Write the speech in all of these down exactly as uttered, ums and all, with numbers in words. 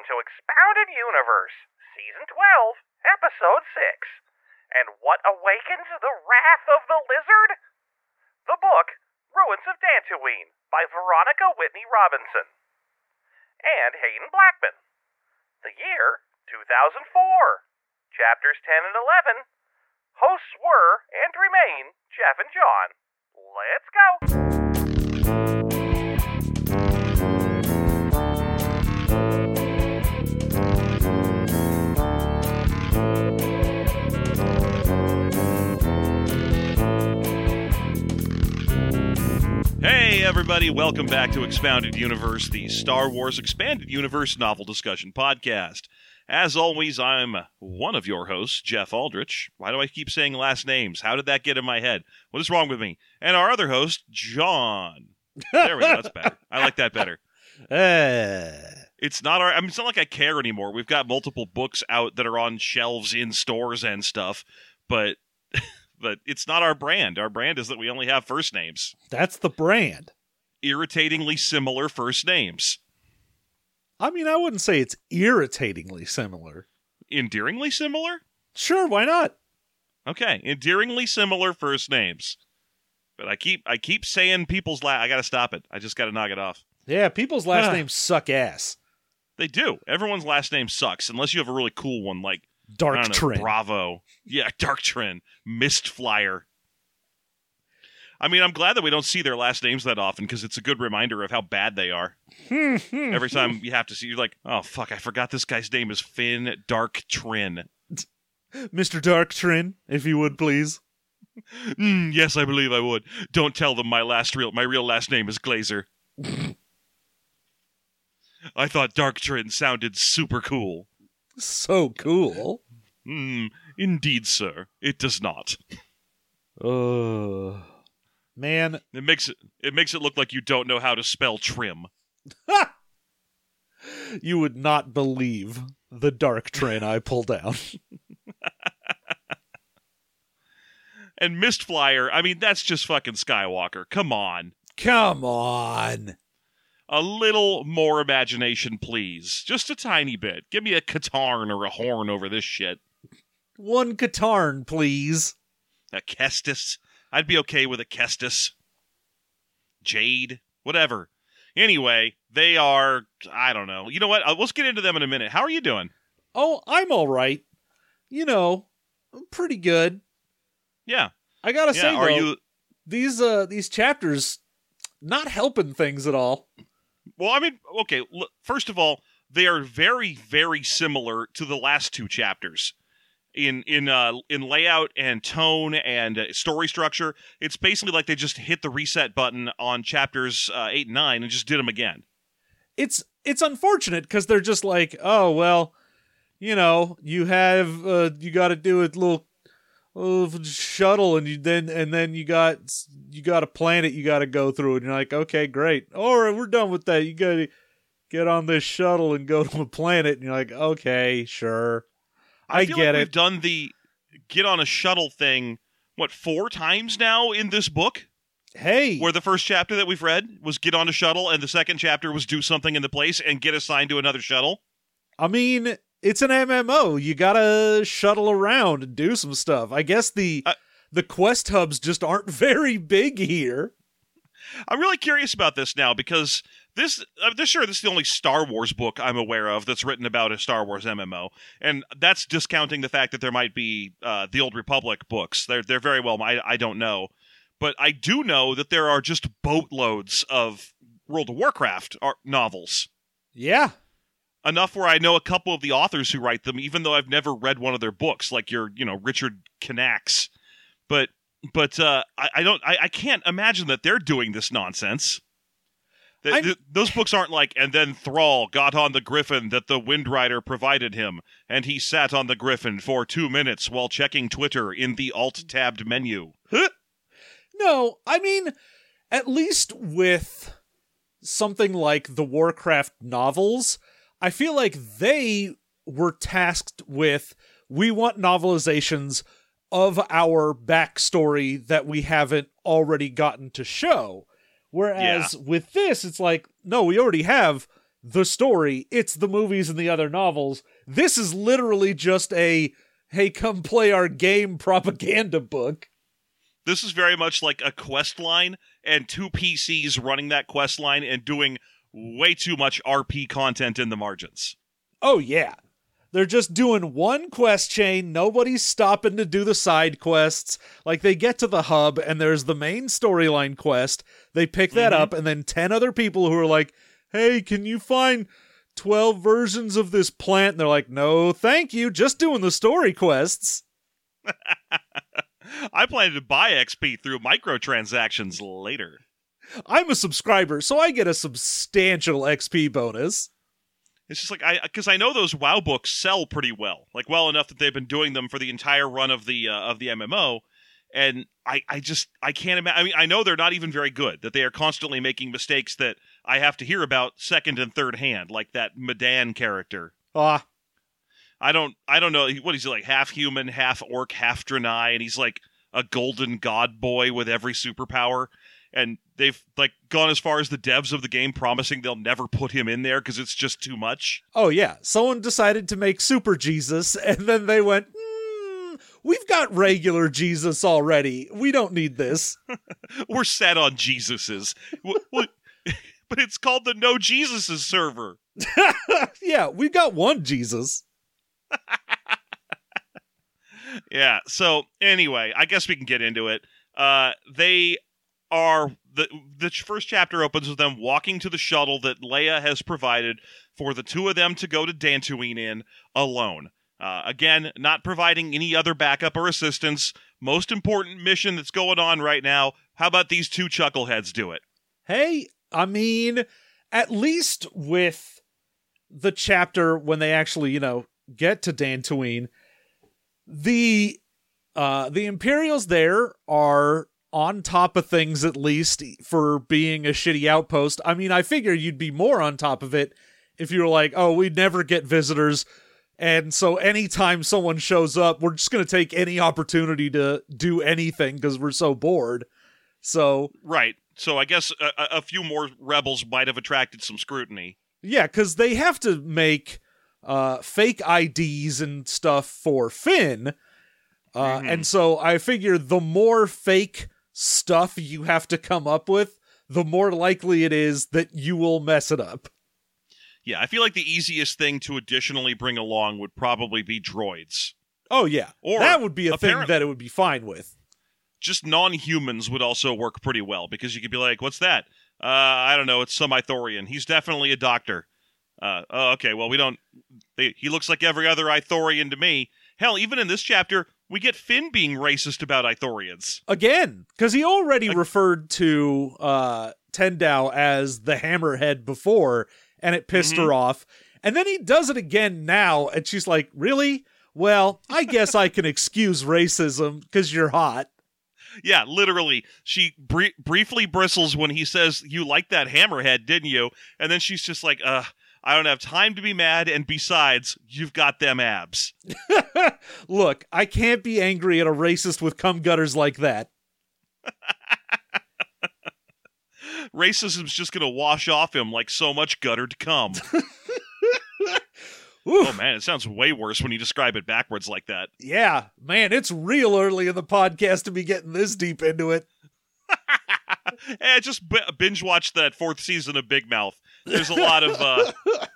to Expounded Universe, Season twelve, Episode six. And what awakens the wrath of the lizard? The book, Ruins of Dantooine, by Veronica Whitney Robinson. And Hayden Blackman. The year, two thousand four. Chapters ten and eleven. Hosts were, and remain, Jeff and John. Let's go! Hey everybody, welcome back to Expounded Universe, the Star Wars Expanded Universe novel discussion podcast. As always, I'm one of your hosts, Jeff Aldrich. Why do I keep saying last names? How did that get in my head? What is wrong with me? And our other host, John. There we go, that's better. I like that better. Uh. It's not our, I mean, it's not like I care anymore. We've got multiple books out that are on shelves in stores and stuff, but... But it's not our brand. Our brand is that we only have first names. That's the brand. Irritatingly similar first names. I mean, I wouldn't say it's irritatingly similar. Endearingly similar? Sure, why not? Okay, endearingly similar first names. But I keep I keep saying people's last... I gotta stop it. I just gotta knock it off. Yeah, people's last names suck ass. They do. Everyone's last name sucks, unless you have a really cool one, like... Dark I don't know, Trin. Bravo. Yeah, Dark Trin. Mist Flyer. I mean, I'm glad that we don't see their last names that often, because it's a good reminder of how bad they are. Every time you have to see, you're like, oh, fuck, I forgot this guy's name is Finn Dark Trin. Mister Dark Trin, if you would, please. Mm, yes, I believe I would. Don't tell them my last real, my real last name is Glazer. I thought Dark Trin sounded super cool. So cool. Hmm, indeed, sir. It does not. Uh, man. It makes it it makes it look like you don't know how to spell trim. You would not believe the Dark Trin I pull down. And Mist Flyer, I mean, that's just fucking Skywalker. Come on. Come on. A little more imagination, please. Just a tiny bit. Give me a Katarn or a horn over this shit. One Katarn, please. A Kestis. I'd be okay with a Kestis. Jade. Whatever. Anyway, they are... I don't know. You know what? Uh, let's get into them in a minute. How are you doing? Oh, I'm all right. You know, I'm pretty good. Yeah. I gotta yeah, say, are though, you... these, uh, these chapters not helping things at all. Well, I mean, okay, l- first of all, they are very, very similar to the last two chapters. In in uh, in layout and tone and uh, story structure, it's basically like they just hit the reset button on chapters uh, eight and nine and just did them again. It's it's unfortunate because they're just like, oh, well, you know, you have, uh, you got to do a little, little shuttle and you then, and then you got, you got a planet you got to go through and you're like, okay, great. All right, we're done with that. You got to get on this shuttle and go to a planet. And you're like, okay, sure. I, I feel get like it. We've done the get on a shuttle thing, what, four times now in this book? Hey. Where the first chapter that we've read was get on a shuttle, and the second chapter was do something in the place and get assigned to another shuttle. I mean, it's an M M O. You gotta shuttle around and do some stuff. I guess the uh, the quest hubs just aren't very big here. I'm really curious about this now, because this, I'm sure this is the only Star Wars book I'm aware of that's written about a Star Wars M M O, and that's discounting the fact that there might be uh, the Old Republic books. They're they're very well, I, I don't know. But I do know that there are just boatloads of World of Warcraft novels. Yeah. Enough where I know a couple of the authors who write them, even though I've never read one of their books, like your, you know, Richard Knax. But but uh, I, I don't I, I can't imagine that they're doing this nonsense. The, the, those books aren't like, and then Thrall got on the griffin that the Windrider provided him, and he sat on the griffin for two minutes while checking Twitter in the alt-tabbed menu. Huh? No, I mean, at least with something like the Warcraft novels, I feel like they were tasked with, we want novelizations of our backstory that we haven't already gotten to show. Whereas yeah. with this, it's like, no, we already have the story, it's the movies and the other novels. This is literally just a, hey, come play our game propaganda book. This is very much like a quest line and two P Cs running that quest line and doing way too much R P content in the margins. Oh, yeah. They're just doing one quest chain. Nobody's stopping to do the side quests. Like, they get to the hub, and there's the main storyline quest. They pick that mm-hmm. up, and then ten other people who are like, hey, can you find twelve versions of this plant? And they're like, no, thank you. Just doing the story quests. I plan to buy X P through microtransactions later. I'm a subscriber, so I get a substantial X P bonus. It's just like, I because I know those WoW books sell pretty well. Like, well enough that they've been doing them for the entire run of the uh, of the M M O. And I, I just, I can't imagine. I mean, I know they're not even very good, that they are constantly making mistakes that I have to hear about second and third hand, like that Medan character. Ah. I don't, I don't know. What is he, like, half human, half orc, half Draenei, and he's like a golden god boy with every superpower. And they've, like, gone as far as the devs of the game promising they'll never put him in there because it's just too much. Oh, yeah. Someone decided to make Super Jesus, and then they went, mm, we've got regular Jesus already. We don't need this. We're set on Jesuses. But it's called the No Jesuses server. Yeah, we've got one Jesus. Yeah, so anyway, I guess we can get into it. Uh, they are, the the first chapter opens with them walking to the shuttle that Leia has provided for the two of them to go to Dantooine in alone. Uh, again, not providing any other backup or assistance. Most important mission that's going on right now. How about these two chuckleheads do it? Hey, I mean, at least with the chapter when they actually, you know, get to Dantooine, the uh, the Imperials there are on top of things, at least for being a shitty outpost. I mean, I figure you'd be more on top of it if you were like, oh, we'd never get visitors, and so anytime someone shows up, we're just going to take any opportunity to do anything because we're so bored. So right. So I guess a, a few more rebels might have attracted some scrutiny. Yeah, because they have to make uh, fake I Ds and stuff for Finn. Uh, mm-hmm. And so I figure the more fake stuff you have to come up with, the more likely it is that you will mess it up. Yeah, I feel like the easiest thing to additionally bring along would probably be droids. Oh, yeah. Or that would be a thing apparent- that it would be fine with. Just non-humans would also work pretty well, because you could be like, what's that? Uh, I don't know, it's some Ithorian. He's definitely a doctor. Uh, oh, okay, well, we don't... They, he looks like every other Ithorian to me. Hell, even in this chapter, we get Finn being racist about Ithorians. Again, because he already Like, referred to uh, Tendau as the Hammerhead before, and it pissed mm-hmm. her off. And then he does it again now, and she's like, really? Well, I guess I can excuse racism, because you're hot. Yeah, literally. She br- briefly bristles when he says, you like that hammerhead, didn't you? And then she's just like, uh, I don't have time to be mad, and besides, you've got them abs. Look, I can't be angry at a racist with cum gutters like that. Racism's just gonna wash off him like so much guttered cum. Oh man, it sounds way worse when you describe it backwards like that. Yeah, man, it's real early in the podcast to be getting this deep into it. Eh, just b- binge watch that fourth season of Big Mouth. There's a lot of uh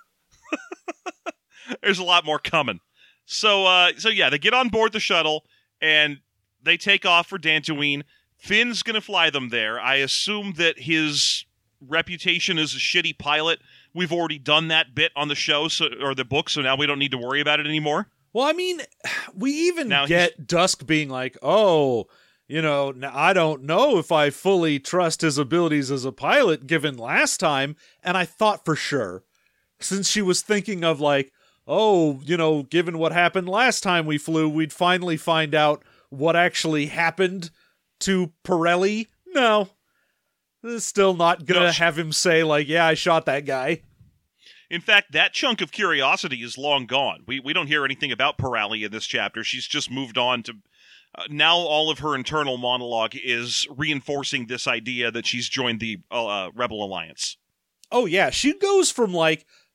there's a lot more coming. So uh so yeah, they get on board the shuttle and they take off for Dantooine. Finn's gonna fly them there. I assume that his reputation as a shitty pilot, we've already done that bit on the show, so, or the book, so now we don't need to worry about it anymore. Well, I mean, we even Now get Dusk being like, oh, you know, I don't know if I fully trust his abilities as a pilot given last time, and I thought for sure, since she was thinking of like, oh, you know, given what happened last time we flew, we'd finally find out what actually happened to Pirelli. No. Still not gonna No, sh- have him say, like, yeah, I shot that guy. In fact, that chunk of curiosity is long gone. We we don't hear anything about Pirelli in this chapter. She's just moved on to... Uh, now all of her internal monologue is reinforcing this idea that she's joined the uh, Rebel Alliance. Oh, yeah, she goes from, like,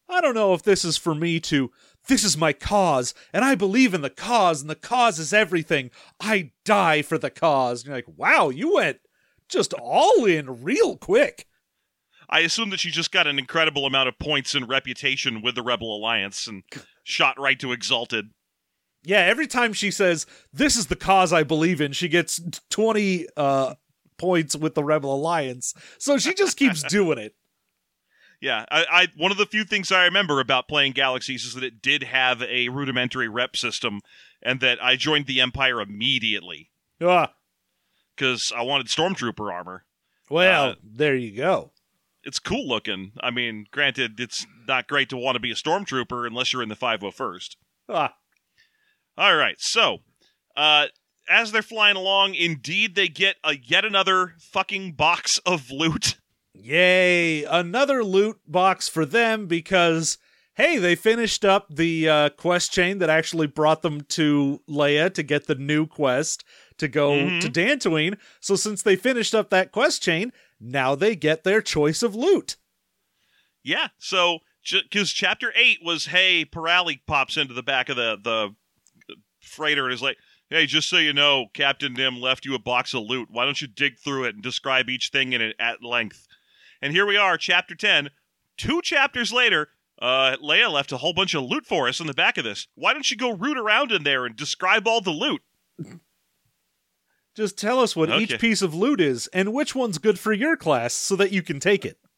I don't know if this is for me to, this is my cause, and I believe in the cause, and the cause is everything. I die for the cause. And you're like, wow, you went just all in real quick. I assume that she just got an incredible amount of points and reputation with the Rebel Alliance and shot right to Exalted. Yeah, every time she says, this is the cause I believe in, she gets twenty uh, points with the Rebel Alliance. So she just keeps doing it. Yeah, I, I one of the few things I remember about playing Galaxies is that it did have a rudimentary rep system, and that I joined the Empire immediately. Ah. Because I wanted Stormtrooper armor. Well, uh, there you go. It's cool looking. I mean, granted, it's not great to want to be a Stormtrooper unless you're in the five oh first. Ah. All right, so, uh, as they're flying along, indeed they get a yet another fucking box of loot. Yay, another loot box for them because, hey, they finished up the uh, quest chain that actually brought them to Leia to get the new quest to go mm-hmm. to Dantooine. So since they finished up that quest chain, now they get their choice of loot. Yeah, so, because ch- Chapter eight was, hey, Pirelli pops into the back of the, the freighter and is like, hey, just so you know, Captain Nim left you a box of loot. Why don't you dig through it and describe each thing in it at length? And here we are, Chapter ten. Two chapters later, uh, Leia left a whole bunch of loot for us in the back of this. Why don't you go root around in there and describe all the loot? Just tell us what okay. each piece of loot is and which one's good for your class so that you can take it.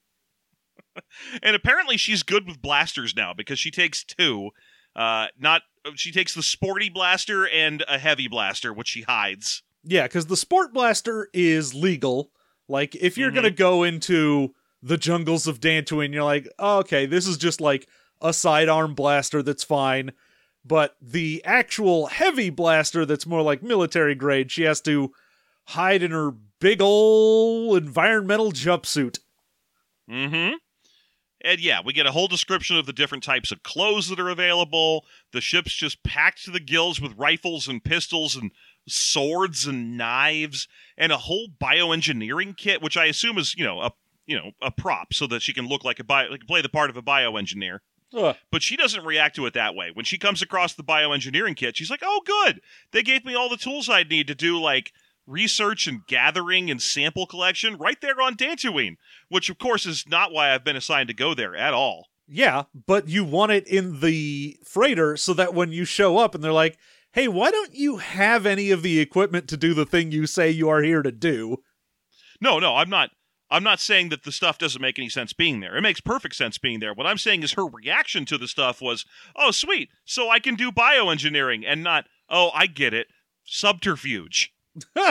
And apparently she's good with blasters now because she takes two. Uh, not she takes the sporty blaster and a heavy blaster, which she hides. Yeah, because the sport blaster is legal. Like, if you're mm-hmm. going to go into the jungles of Dantooine, you're like, oh, okay, this is just like a sidearm blaster that's fine. But the actual heavy blaster that's more like military grade, she has to hide in her big ol' environmental jumpsuit. Mm-hmm. And yeah, we get a whole description of the different types of clothes that are available. The ship's just packed to the gills with rifles and pistols and swords and knives and a whole bioengineering kit, which I assume is, you know, a you know a prop so that she can look like a bio, like play the part of a bioengineer. Ugh. But she doesn't react to it that way. When she comes across the bioengineering kit, she's like, "Oh, good! They gave me all the tools I need to do like research and gathering and sample collection right there on Dantooine," which, of course, is not why I've been assigned to go there at all. Yeah, but you want it in the freighter so that when you show up and they're like, hey, why don't you have any of the equipment to do the thing you say you are here to do? No, no, I'm not. I'm not saying that the stuff doesn't make any sense being there. It makes perfect sense being there. What I'm saying is her reaction to the stuff was, oh, sweet, so I can do bioengineering, and not, oh, I get it, subterfuge. Well,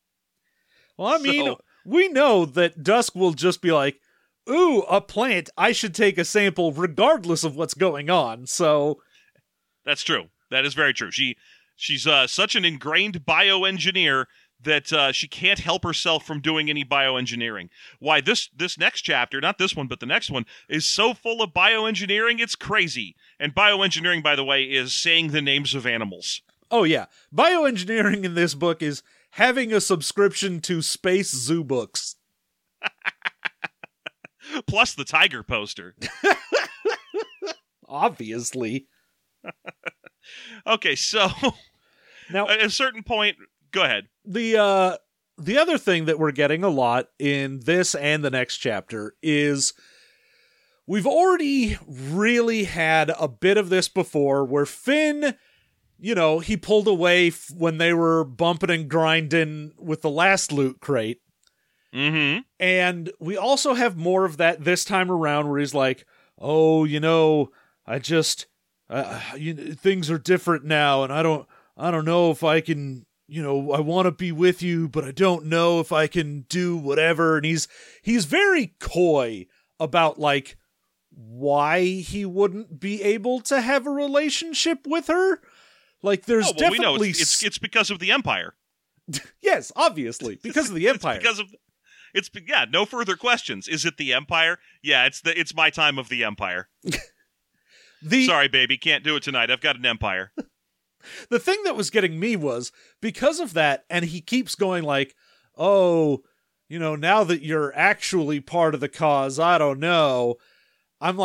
I mean, so, we know that Dusk will just be like, ooh, a plant, I should take a sample regardless of what's going on, so... That's true. That is very true. She She's uh, such an ingrained bioengineer that uh, she can't help herself from doing any bioengineering. Why, this this next chapter, not this one, but the next one, is so full of bioengineering, it's crazy. And bioengineering, by the way, is saying the names of animals. Oh, yeah. Bioengineering in this book is having a subscription to Space Zoo Books. Plus the tiger poster. Obviously. Okay, so now at a certain point, go ahead. The uh, the other thing that we're getting a lot in this and the next chapter is we've already really had a bit of this before where Finn, you know, he pulled away f- when they were bumping and grinding with the last loot crate. Mm-hmm. And we also have more of that this time around where he's like, oh, you know, I just, uh, you, things are different now, and I don't, I don't know if I can, you know, I want to be with you, but I don't know if I can do whatever. And he's, he's very coy about, like, why he wouldn't be able to have a relationship with her. Like, there's oh, well, definitely... we know it's, it's, it's because of the Empire. Yes, obviously, because of the Empire. It's because of... It's yeah, no further questions. Is it the Empire? Yeah, it's the it's my time of the Empire. the Sorry, baby, can't do it tonight. I've got an Empire. The thing that was getting me was because of that, and he keeps going like, "Oh, you know, now that you're actually part of the cause, I don't know." I'm like,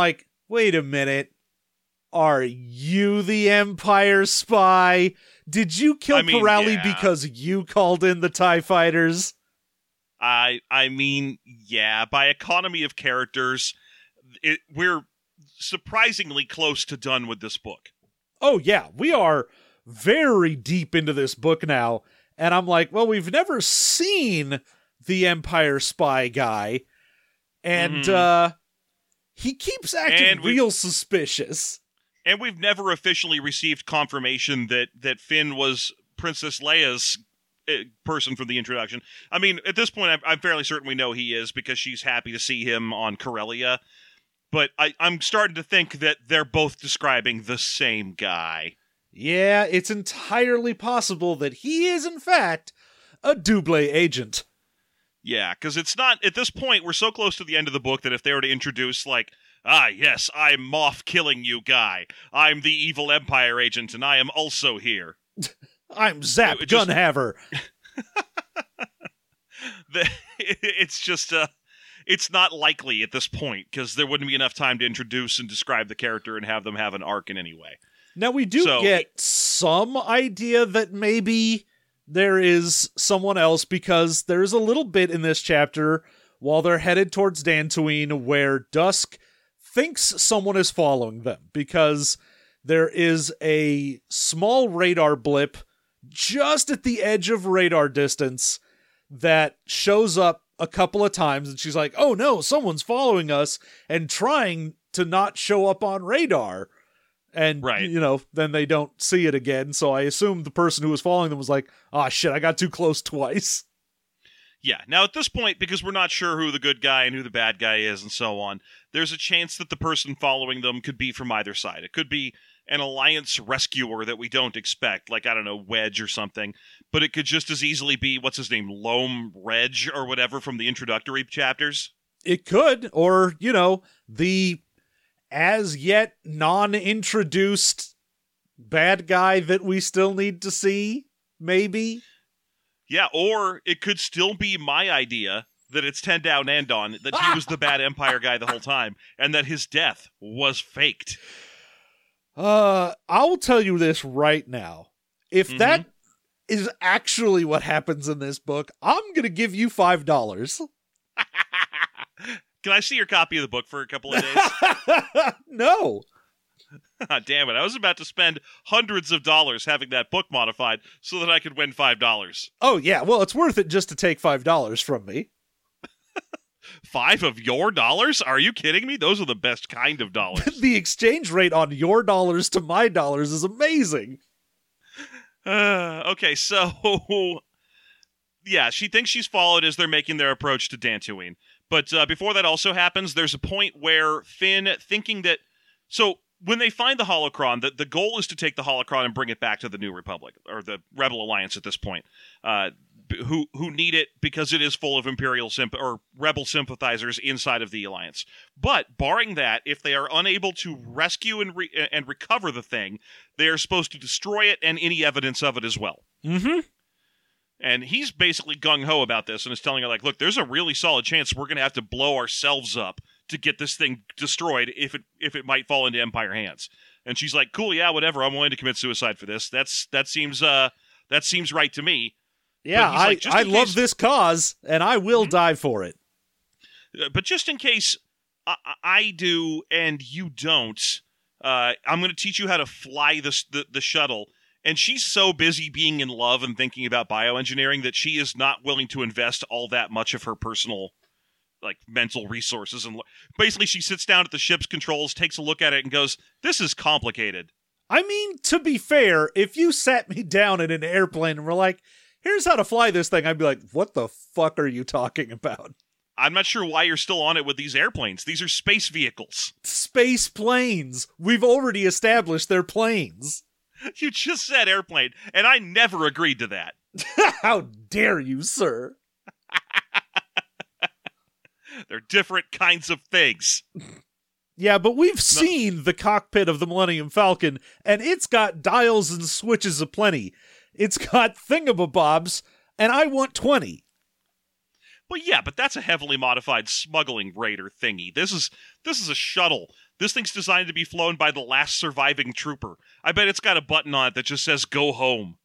wait a minute. Are you the Empire spy? Did you kill I mean, Pirelli yeah. because you called in the TIE fighters? I I mean, yeah, by economy of characters, it, we're surprisingly close to done with this book. Oh, yeah. We are very deep into this book now. And I'm like, well, we've never seen the Empire spy guy. And Mhm. uh, he keeps acting And we- real suspicious. And we've never officially received confirmation that, that Finn was Princess Leia's uh, person from the introduction. I mean, at this point, I'm, I'm fairly certain we know he is because she's happy to see him on Corellia. But I, I'm starting to think that they're both describing the same guy. Yeah, it's entirely possible that he is, in fact, a double agent. Yeah, because it's not, at this point, we're so close to the end of the book that if they were to introduce, like, ah, yes, I'm Moff killing you guy. I'm the evil Empire agent, and I am also here. I'm Zap It just- Gunhaver. The, it's just, uh, it's not likely at this point, because there wouldn't be enough time to introduce and describe the character and have them have an arc in any way. Now, we do So- get some idea that maybe there is someone else, because there's a little bit in this chapter while they're headed towards Dantooine where Dusk thinks someone is following them, because there is a small radar blip just at the edge of radar distance that shows up a couple of times, and she's like, oh no, someone's following us and trying to not show up on radar. And, Right. you know, then they don't see it again. So I assume the person who was following them was like, oh shit, I got too close twice. Yeah, now at this point, because we're not sure who the good guy and who the bad guy is and so on, there's a chance that the person following them could be from either side. It could be an Alliance rescuer that we don't expect, like, I don't know, Wedge or something, but it could just as easily be, what's his name, Loam Reg or whatever from the introductory chapters. It could, or, you know, the as yet non-introduced bad guy that we still need to see, maybe. Yeah, or it could still be my idea that it's Tendau Nandon, that he was the bad Empire guy the whole time, and that his death was faked. Uh, I'll tell you this right now. If Mhm. that is actually what happens in this book, I'm going to give you five dollars. Can I see your copy of the book for a couple of days? No. Damn it, I was about to spend hundreds of dollars having that book modified so that I could win five dollars. Oh, yeah. Well, it's worth it just to take five dollars from me. Five of your dollars? Are you kidding me? Those are the best kind of dollars. The exchange rate on your dollars to my dollars is amazing. uh, okay, so... Yeah, she thinks she's followed as they're making their approach to Dantooine. But uh, before that also happens, there's a point where Finn, thinking that... So, when they find the holocron, the, the goal is to take the holocron and bring it back to the New Republic, or the Rebel Alliance at this point, uh, b- who who need it because it is full of Imperial symp- or Rebel sympathizers inside of the Alliance. But, barring that, if they are unable to rescue and, re- and recover the thing, they are supposed to destroy it and any evidence of it as well. Mm-hmm. And he's basically gung-ho about this and is telling her, like, look, there's a really solid chance we're going to have to blow ourselves up to get this thing destroyed if it if it might fall into Empire hands. And she's like, cool, yeah, whatever, I'm willing to commit suicide for this. That's That seems uh that seems right to me. Yeah, he's I, like, just I in love case- this cause, and I will die for it. Uh, But just in case I, I do and you don't, uh, I'm going to teach you how to fly this, the, the shuttle. And she's so busy being in love and thinking about bioengineering that she is not willing to invest all that much of her personal, like, mental resources. And lo- basically, she sits down at the ship's controls, takes a look at it, and goes, this is complicated. I mean, to be fair, if you sat me down in an airplane and were like, here's how to fly this thing, I'd be like, what the fuck are you talking about? I'm not sure why you're still on it with these airplanes. These are space vehicles. Space planes. We've already established they're planes. You just said airplane, and I never agreed to that. How dare you, sir? They're different kinds of things. Yeah, but we've seen the cockpit of the Millennium Falcon, and it's got dials and switches aplenty. It's got thingamabobs, and I want twenty. Well, yeah, but that's a heavily modified smuggling raider thingy. This is this is a shuttle This thing's designed to be flown by the last surviving trooper. I bet it's got a button on it that just says, go home.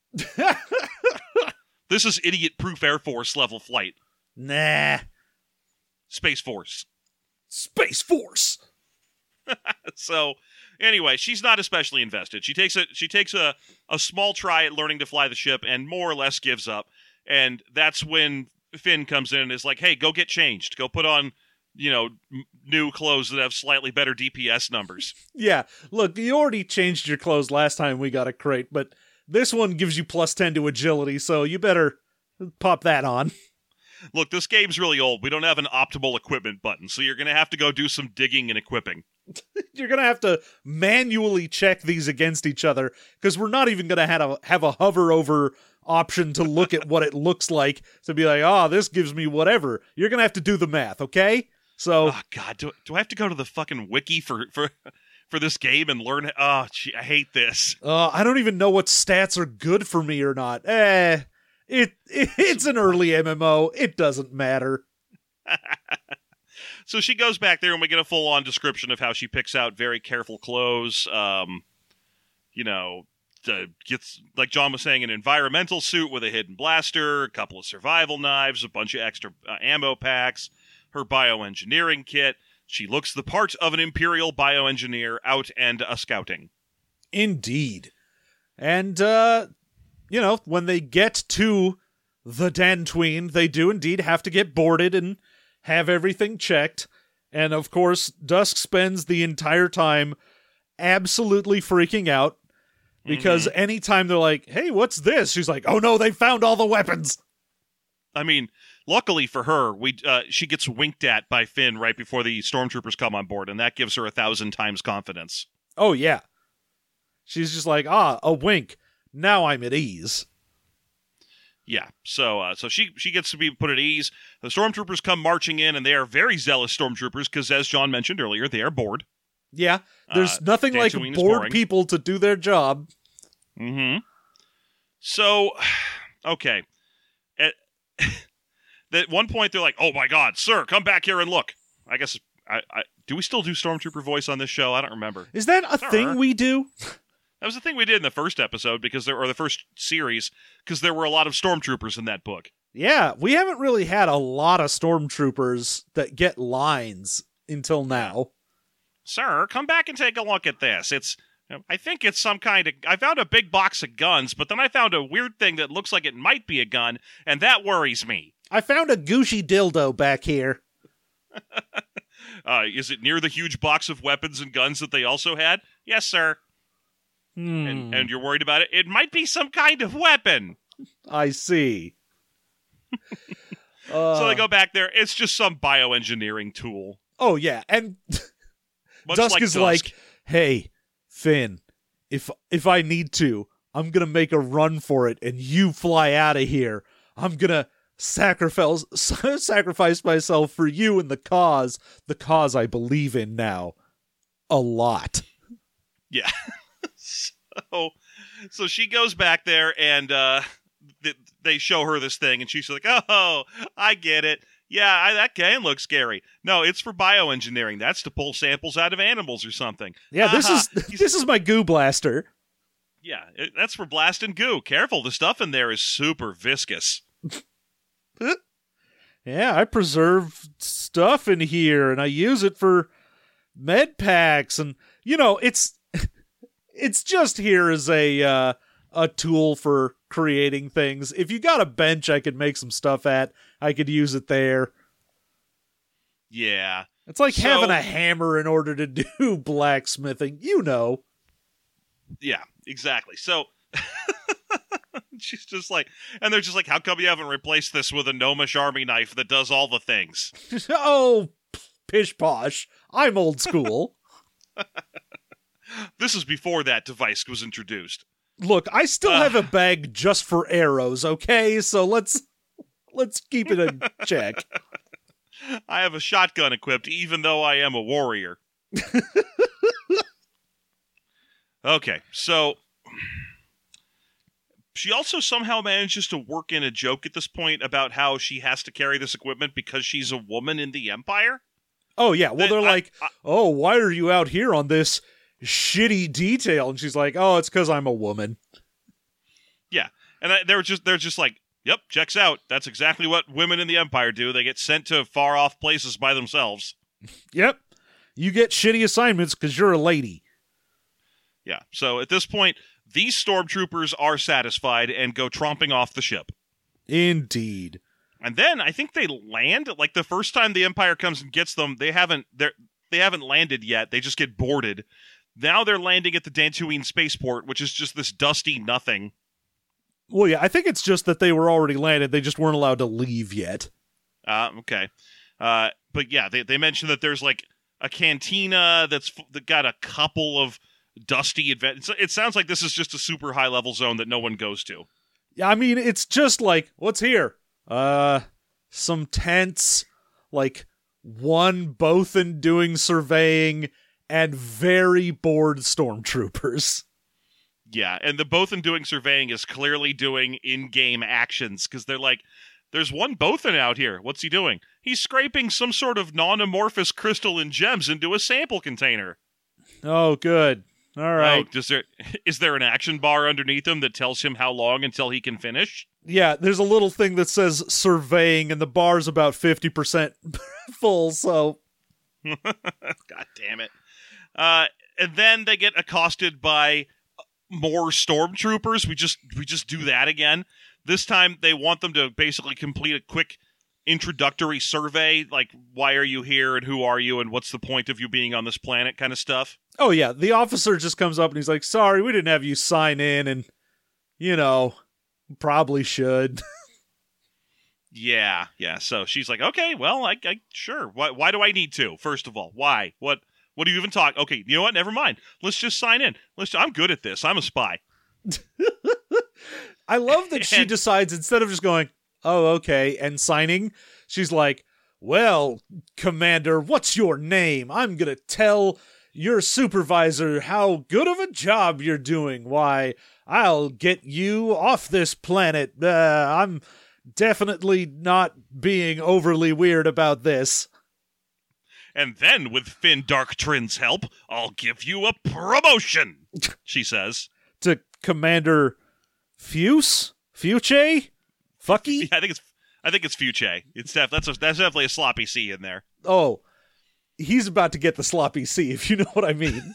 This is idiot-proof Air Force level flight. Nah. Space Force. Space Force. So, anyway, she's not especially invested. She takes a she takes a, a small try at learning to fly the ship and more or less gives up. And that's when Finn comes in and is like, hey, go get changed. Go put on, you know, m- new clothes that have slightly better D P S numbers. Yeah, look, you already changed your clothes last time we got a crate, but this one gives you plus ten to agility, so you better pop that on. Look, this game's really old. We don't have an optimal equipment button, so you're going to have to go do some digging and equipping. You're going to have to manually check these against each other, because we're not even going to have a, have a hover over option to look at what it looks like, to be like, oh, this gives me whatever. You're going to have to do the math, okay? So, Oh, God, do, do I have to go to the fucking wiki for... for for this game and learn. Oh, gee, I hate this. uh, I don't even know what stats are good for me or not. Eh, it, it it's an early M M O. It doesn't matter. So she goes back there and we get a full-on description of how she picks out very careful clothes. Um, you know, to gets, like John was saying, an environmental suit with a hidden blaster, a couple of survival knives, a bunch of extra uh, ammo packs, her bioengineering kit. She looks the part of an Imperial bioengineer out and a scouting. Indeed. And, uh, you know, when they get to the Dantooine, they do indeed have to get boarded and have everything checked. And, of course, Dusk spends the entire time absolutely freaking out because Mm-hmm. anytime they're like, hey, what's this? She's like, oh no, they found all the weapons. I mean, luckily for her, we uh, she gets winked at by Finn right before the stormtroopers come on board, and that gives her a thousand times confidence. Oh, yeah. She's just like, ah, a wink. Now I'm at ease. Yeah, so uh, so she she gets to be put at ease. The stormtroopers come marching in, and they are very zealous stormtroopers because, as John mentioned earlier, they are bored. Yeah, there's Uh, nothing like Dantooine is bored boring. people to do their job. Mm-hmm. So, okay. At, at one point, they're like, "Oh my God, sir, come back here and look." I guess I, I do we still do stormtrooper voice on this show? I don't remember. Is that a Sure. thing we do? That was the thing we did in the first episode because there or the first series because there were a lot of stormtroopers in that book. Yeah, we haven't really had a lot of stormtroopers that get lines until now. Sir, come back and take a look at this. It's I think it's some kind of I found a big box of guns, but then I found a weird thing that looks like it might be a gun, and that worries me. I found a Gucci dildo back here. Uh, is it near the huge box of weapons and guns that they also had? Yes, sir. Hmm, And, and you're worried about it? It might be some kind of weapon. I see. uh, So they go back there. It's just some bioengineering tool. Oh yeah, and Much Dusk like is Dusk. like, "Hey, Finn, if if I need to, I'm gonna make a run for it, and you fly out of here. I'm gonna sacrifice sacrifice myself for you and the cause, the cause I believe in now, a lot." Yeah. so, so she goes back there and uh, th- they show her this thing, and she's like, "Oh, I get it. Yeah, I, that can look scary. No, it's for bioengineering. That's to pull samples out of animals or something. Yeah, this Aha. is this is my goo blaster. Yeah, it, that's for blasting goo. Careful, the stuff in there is super viscous." Yeah, I preserve stuff in here, and I use it for med packs, and you know, it's it's just here as a uh, a tool for creating things. If you got a bench I could make some stuff at, I could use it there. Yeah. It's like So- having a hammer in order to do blacksmithing, you know. Yeah, exactly. So she's just like, and they're just like, "How come you haven't replaced this with a Gnomish army knife that does all the things?" Oh, pish posh. I'm old school. This is before that device was introduced. Look, I still Uh. have a bag just for arrows, okay? So let's let's keep it in check. I have a shotgun equipped, even though I am a warrior. Okay, so she also somehow manages to work in a joke at this point about how she has to carry this equipment because she's a woman in the Empire. Oh, yeah. Well, Then they're I- like, I- oh, why are you out here on this shitty detail? And she's like, oh, it's because I'm a woman. And I, they're just they're just like, yep, checks out. That's exactly what women in the Empire do. They get sent to far off places by themselves. Yep. You get shitty assignments because you're a lady. Yeah. So at this point, these stormtroopers are satisfied and go tromping off the ship. Indeed. And then I think they land. Like the first time the Empire comes and gets them, they haven't they they haven't landed yet. They just get boarded. Now they're landing at the Dantooine spaceport, which is just this dusty nothing. Well, yeah, I think it's just that they were already landed. They just weren't allowed to leave yet. Uh, okay. Uh, but yeah, they they mentioned that there's like a cantina that's f- that got a couple of dusty events. It sounds like this is just a super high level zone that no one goes to. Yeah, I mean, it's just like, what's here? Uh, some tents, like one Bothan doing surveying, and very bored stormtroopers. Yeah, and the Bothan doing surveying is clearly doing in-game actions, because they're like, there's one Bothan out here. What's he doing? He's scraping some sort of non-amorphous crystal and gems into a sample container. Oh, good. All right. Oh, does there, is there an action bar underneath him that tells him how long until he can finish? Yeah, there's a little thing that says surveying, and the bar's about fifty percent full, so... God damn it. Uh, and then they get accosted by more stormtroopers. We just we just do that again. This time they want them to basically complete a quick introductory survey, like why are you here and who are you and what's the point of you being on this planet kind of stuff. Oh, yeah, the officer just comes up and he's like, sorry, we didn't have you sign in, and, you know, probably should. Yeah, yeah. So she's like, okay, well, I, I sure. Why, why do I need to? First of all, why? What? What do you even talk? Okay, you know what? Never mind. Let's just sign in. Let's. I'm good at this. I'm a spy. I love that she And- decides, instead of just going, oh, okay, and signing, she's like, well, Commander, what's your name? I'm gonna tell your supervisor how good of a job you're doing. Why, I'll get you off this planet. Uh, I'm definitely not being overly weird about this. And then, with Finn Darktrin's help, I'll give you a promotion, she says. To Commander Fuse? Fuche? Fucky? Yeah, I think it's I think it's Fuche. It's def- that's a, that's definitely a sloppy C in there. Oh, he's about to get the sloppy C, if you know what I mean.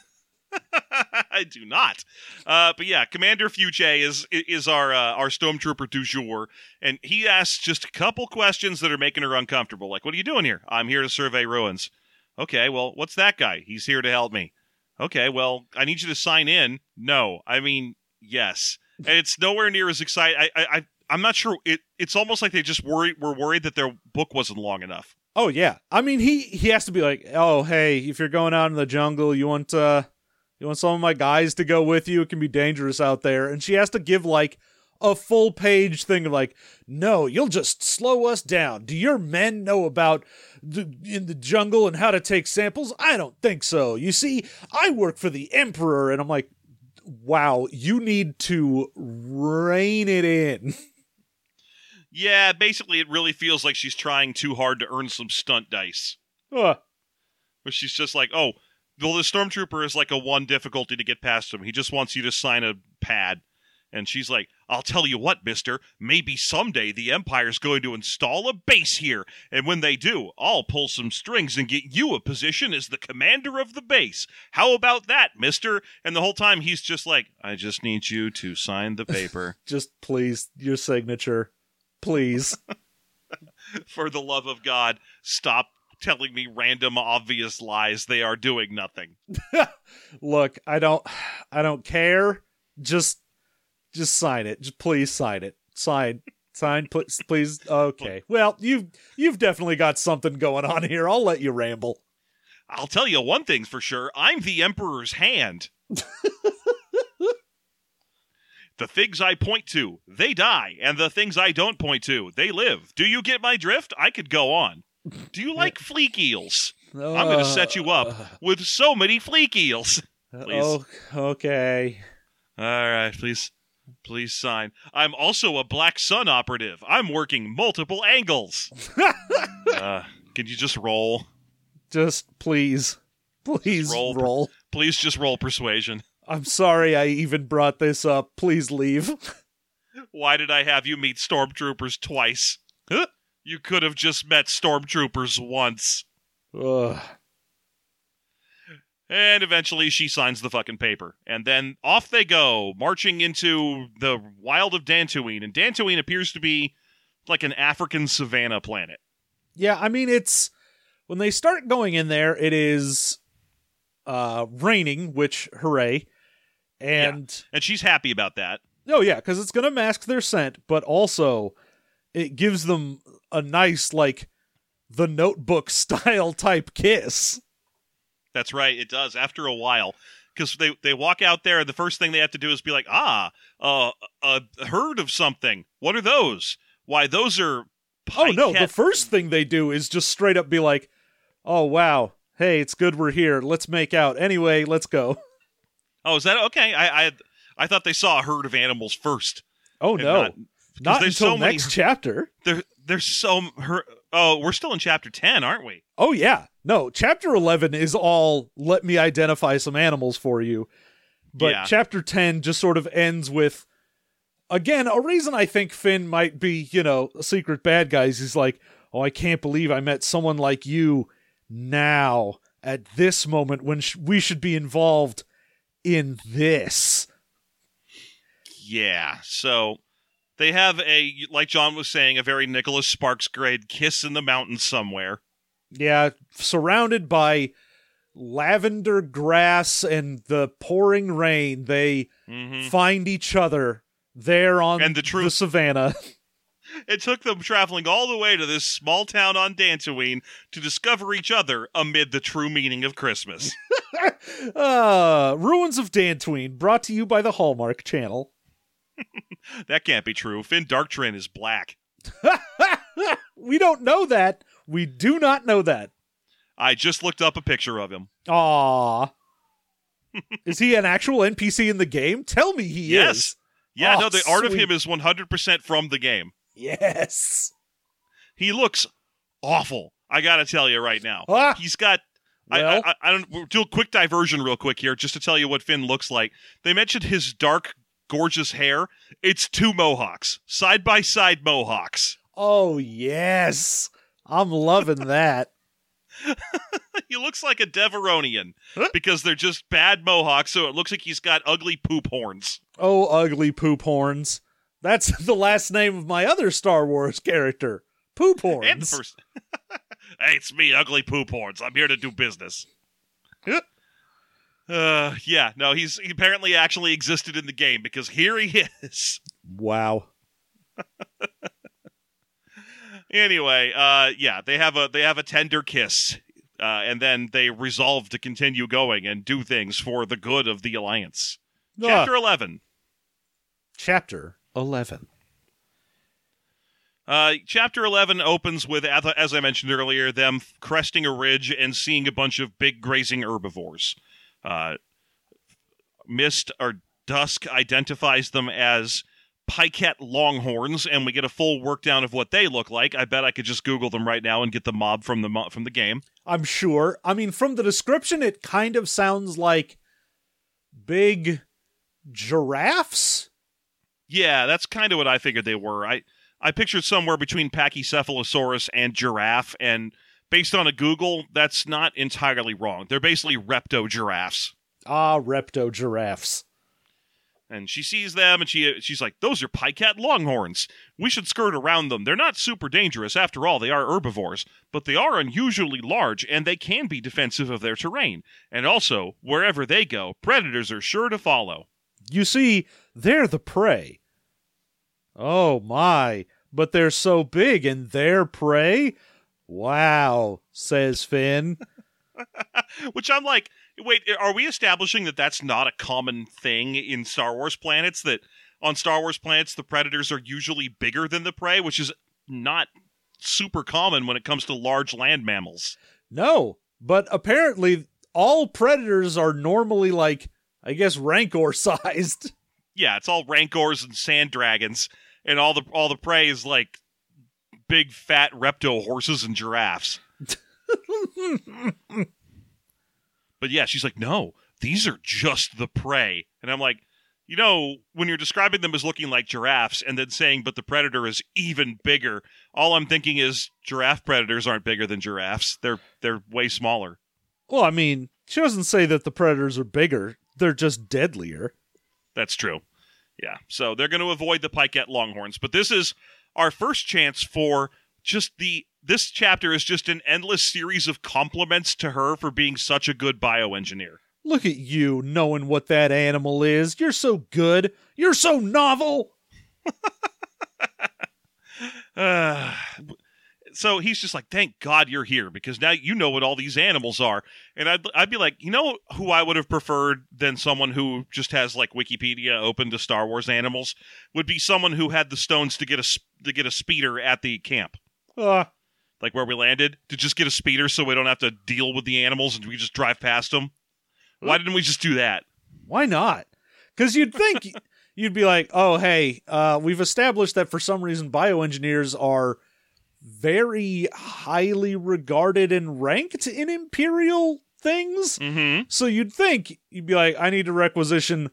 I do not. Uh, but yeah, Commander Fuche is is our uh, our stormtrooper du jour, and he asks just a couple questions that are making her uncomfortable. Like, what are you doing here? I'm here to survey ruins. Okay, well, what's that guy? He's here to help me. Okay, well, I need you to sign in. No, I mean, yes. And it's nowhere near as exciting. I, I, I, I'm not sure. It, it's almost like they just worry, were worried that their book wasn't long enough. Oh, yeah. I mean, he, he has to be like, oh, hey, if you're going out in the jungle, you want uh, you want some of my guys to go with you? It can be dangerous out there. And she has to give, like, a full page thing of like, no, you'll just slow us down. Do your men know about the, in the jungle and how to take samples? I don't think so. You see, I work for the Emperor, and I'm like, wow, you need to rein it in. Yeah, basically, it really feels like she's trying too hard to earn some stunt dice. Ugh. Where she's just like, oh, well, the stormtrooper is like a one difficulty to get past him. He just wants you to sign a pad. And she's like, I'll tell you what, mister, maybe someday the Empire's going to install a base here. And when they do, I'll pull some strings and get you a position as the commander of the base. How about that, mister? And the whole time he's just like, I just need you to sign the paper. Just please, your signature. Please. For the love of God, stop telling me random, obvious lies. They are doing nothing. Look, I don't I don't care. Just just sign it. Just please sign it. Sign. Sign, please, please. Okay. Well, you've you've definitely got something going on here. I'll let you ramble. I'll tell you one thing's for sure. I'm the Emperor's hand. The things I point to, they die, and the things I don't point to, they live. Do you get my drift? I could go on. Do you like fleek eels? I'm going to set you up with so many fleek eels. Please. Oh, okay. All right, please. Please sign. I'm also a Black Sun operative. I'm working multiple angles. uh, can you just roll? just please, please roll. roll. Please just roll persuasion. I'm sorry I even brought this up. Please leave. Why did I have you meet stormtroopers twice? Huh? You could have just met stormtroopers once. Ugh. And eventually she signs the fucking paper. And then off they go, marching into the wild of Dantooine. And Dantooine appears to be like an African savanna planet. Yeah, I mean, it's... When they start going in there, it is uh, raining, which, hooray. And... Yeah. And she's happy about that. Oh, yeah, because it's going to mask their scent, but also it gives them a nice, like, the Notebook style type kiss. That's right, it does, after a while. Because they, they walk out there, and the first thing they have to do is be like, ah, uh, a herd of something. What are those? Why, those are... Oh, no, Pikeette- the first thing they do is just straight up be like, oh, wow, hey, it's good we're here, let's make out. Anyway, let's go. Oh, is that... Okay, I I, I thought they saw a herd of animals first. Oh, no. Not, Not there's until so many- next chapter. There, there's so... Her, oh, we're still in chapter ten, aren't we? Oh, yeah. No, chapter eleven is all, let me identify some animals for you. But Yeah. chapter ten just sort of ends with, again, a reason I think Finn might be, you know, a secret bad guy is he's like, oh, I can't believe I met someone like you now, at this moment, when sh- we should be involved in this. Yeah, so they have a, like John was saying, a very Nicholas Sparks grade kiss in the mountains somewhere. Yeah, surrounded by lavender grass and the pouring rain, they Mm-hmm. find each other there on And the truth- the savannah. It took them traveling all the way to this small town on Dantooine to discover each other amid the true meaning of Christmas. uh, Ruins of Dantooine, brought to you by the Hallmark Channel. That can't be true. Finn Darktrin is black. We don't know that. We do not know that. I just looked up a picture of him. Aww. Is he an actual N P C in the game? Tell me he Yes. is. Yeah, Oh, no, the art of sweet. him is one hundred percent from the game. Yes. He looks awful. I gotta tell you right now. Ah, He's got... I, well, I, I, I don't we'll do a quick diversion real quick here, just to tell you what Finn looks like. They mentioned his dark, gorgeous hair. It's two mohawks. Side-by-side mohawks. oh, yes. I'm loving that. He looks like a Deveronian Huh? because they're just bad mohawks, so it looks like he's got ugly poop horns. Oh, ugly poop horns. That's the last name of my other Star Wars character. Poop horns. And the first... Hey, it's me, Ugly Poop Horns. I'm here to do business. uh, yeah, no, he's he apparently actually existed in the game because here he is. Wow. Anyway, uh, yeah, they have a they have a tender kiss, uh, and then they resolve to continue going and do things for the good of the Alliance. Ah, Chapter eleven. Chapter eleven. Uh, chapter eleven opens with, as I mentioned earlier, them cresting a ridge and seeing a bunch of big grazing herbivores. Uh, Mist or Dusk identifies them as Pikeette longhorns, and we get a full workdown of what they look like. I bet I could just Google them right now and get the mob from the mo- from the game. I'm sure. I mean, from the description, it kind of sounds like big giraffes. Yeah, that's kind of what I figured they were. I I pictured somewhere between Pachycephalosaurus and giraffe, and based on a Google, that's not entirely wrong. They're basically repto giraffes. Ah, repto giraffes. And she sees them, and she she's like, those are Pikeette longhorns. We should skirt around them. They're not super dangerous. After all, they are herbivores. But they are unusually large, and they can be defensive of their terrain. And also, wherever they go, predators are sure to follow. You see, they're the prey. Oh my, but they're so big and they're prey? Wow, says Finn. Which I'm like, wait, are we establishing that that's not a common thing in Star Wars planets? That on Star Wars planets, the predators are usually bigger than the prey, which is not super common when it comes to large land mammals. No, but apparently all predators are normally like, I guess, rancor sized. Yeah, it's all rancors and sand dragons, and all the all the prey is like big fat repto horses and giraffes. But yeah, she's like, no, these are just the prey. And I'm like, you know, when you're describing them as looking like giraffes and then saying, but the predator is even bigger, all I'm thinking is giraffe predators aren't bigger than giraffes. They're they're way smaller. Well, I mean, she doesn't say that the predators are bigger. They're just deadlier. That's true. Yeah. So they're going to avoid the Pikette Longhorns. But this is our first chance for just the... This chapter is just an endless series of compliments to her for being such a good bioengineer. Look at you knowing what that animal is. You're so good. You're so novel. uh, so he's just like, thank God you're here, because now you know what all these animals are. And I'd, I'd be like, you know who I would have preferred than someone who just has like Wikipedia open to Star Wars animals? Would be someone who had the stones to get a, to get a speeder at the camp. Uh, like where we landed, to just get a speeder so we don't have to deal with the animals and we just drive past them. Why didn't we just do that? Why not? Because you'd think you'd be like, oh, hey, uh, we've established that for some reason bioengineers are very highly regarded and ranked in Imperial things. Mm-hmm. So you'd think you'd be like, I need to requisition